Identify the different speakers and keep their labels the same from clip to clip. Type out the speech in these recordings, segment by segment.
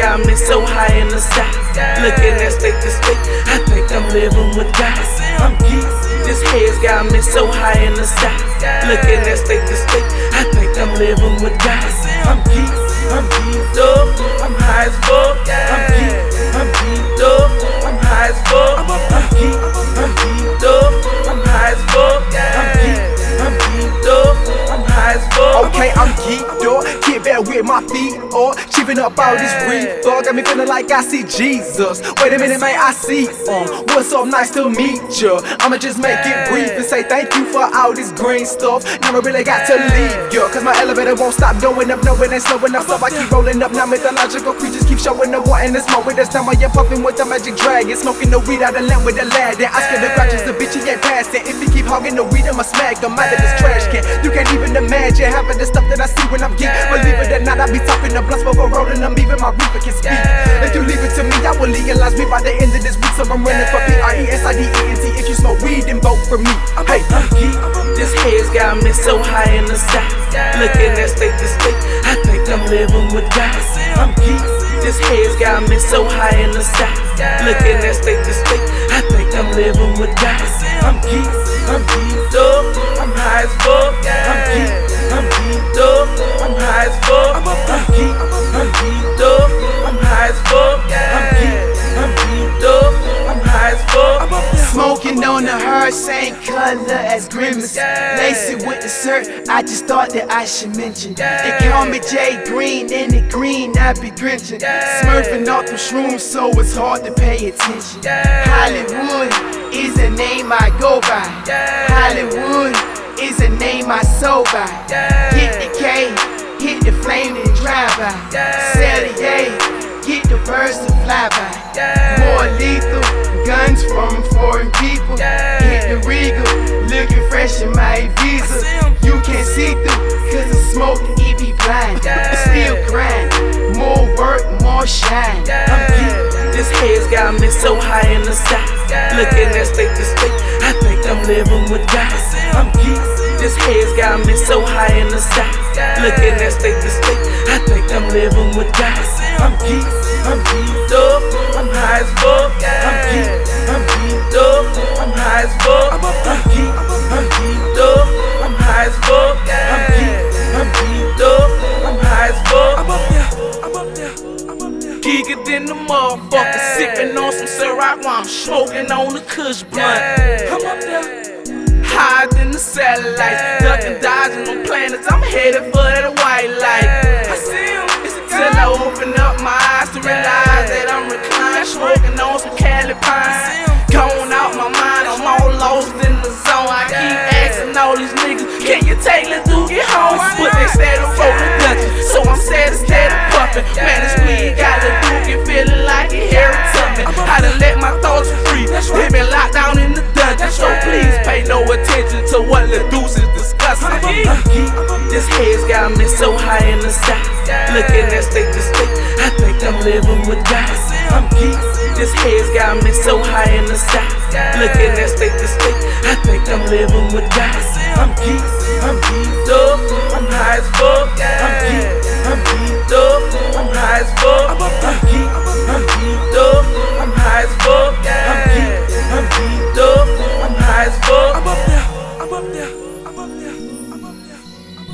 Speaker 1: got me so high in the sky. Looking at state to state, I think I'm living with God. I'm geek. This haze got me so high in the sky. Looking at state to state, I think I'm living with God. I'm geek. I'm geeked up. I'm high as fuck. I'm geek. I'm geeked up. I'm high as fuck. I'm geek. I'm geeked up. I'm high as fuck. I'm geek. I'm geeked up. I'm high as fuck.
Speaker 2: Okay, I'm geeked up, get back with my feet up, chipping up all this reefer, got me feeling like I see Jesus. Wait a minute, man, I see what's up, nice to meet ya. I'ma just make it brief and say thank you for all this green stuff. Now I really got to leave ya, cause my elevator won't stop going up, no it ain't slowing up. So I keep rolling up, now mythological creatures keep showing up, wanting to smoke with us. Now I am puffing with the magic dragon, smoking the weed out of lamp with the lad. Then I scare the crutches, the bitch he ain't passing. If he keep hogging the weed, I'ma smack him out of this trash can. You can't even imagine having the stuff that I see when I'm geek. Believe it or not, I be talking the blunts before rolling them, even my reaper can speak. If you leave it to me, I will legalize me by the end of this week. So I'm running for PRESIDENT. If you smoke weed, then vote for me. Hey,
Speaker 1: I'm geek. This haze got me so high in the sky. Looking at state to state, I think I'm living with God. I'm geek. This haze got me so high in the sky. Looking at state to state, I think I'm living with God. I'm geek. I'm geeked up. I'm high as fuck. I'm geek. I'm geeked up. I'm high as fuck. I'm geek. I'm geeked up. I'm high as fuck. I'm geek. I'm geeked up. I'm high as fuck.
Speaker 3: Smoking on the herb, same color as Grimace. Lace it with the syrup, I just thought that I should mention. They call me Jay Green, and the green I be drenching. Smurfing off the shrooms, so it's hard to pay attention. Hollywood is a name I go by. Hollywood is a name I sold by. Hit the K, hit the flame, then drive by. Sell the A, get the birds to fly by. More lethal, guns from foreign people. Hit the Regal, looking fresh in my visa. You can't see through, cause the smoke, it be blind. Still grind, more work, more shine.
Speaker 1: I'm geek. This haze got me so high in the sky. Looking at state to state, I think I'm living with God. I'm geek. This haze got me so high in the sky. Looking at state to state, I think I'm living with God. I'm geek. I'm geeked up. I'm high as fuck. I'm geek. I'm geeked up. I'm high as fuck. I'm geek. I'm geeked up. I'm high as fuck. I'm geek. I'm geeked up. I'm high as fuck. I'm up there. I'm up there. I'm up there. Geeked in the motherfucker, sipping on some Ciroc while I'm smoking on the Kush blunt. I'm up there. Higher than the satellites, ducking, dodging on planets. I'm headed for that white light. I see him. Till I open up my eyes to realize that I'm reclined, smoking on some Cali pine. Going out my mind, I'm all lost in the zone. I keep asking all these niggas, can you take Lil Duke home? But they steady rolling Dutchess, so I'm steady puffing. Man, this weed got Lil Duke feeling like it Harry Tubman. I done let my thoughts free, they been locked down in the dungeon. So please pay no attention to what Lil Deuce is discussing. I'm geek. This haze got me so high in the sky. Looking at state to state, I think I'm living with God. I'm geek. This haze got me so high in the sky. Looking at state to state, I think I'm living with God. I'm geek. I'm geeked up. I'm high as fuck. I'm geek. I'm geeked up. I'm high as fuck. I'm geek. I'm geeked up. I'm high as fuck. I'm geek. I'm geeked up. I'm high as fuck. I'm up there. I'm up there. I'm up there. I'm up there.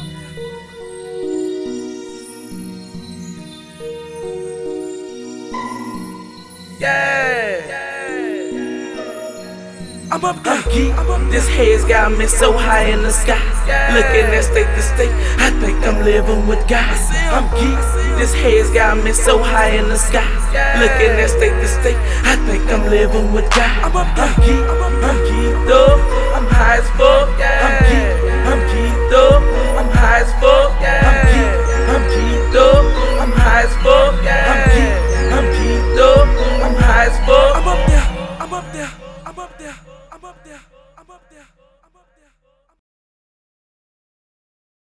Speaker 1: Yeah. I'm up there. I'm geek. This haze got me so high in the sky. Looking at state to state, I think I'm living with God. I'm geek. This haze got me so high in the sky. Looking at state to state, I think I'm living with God. I'm geek. I'm geeked up. I'm high as fuck. I'm geek.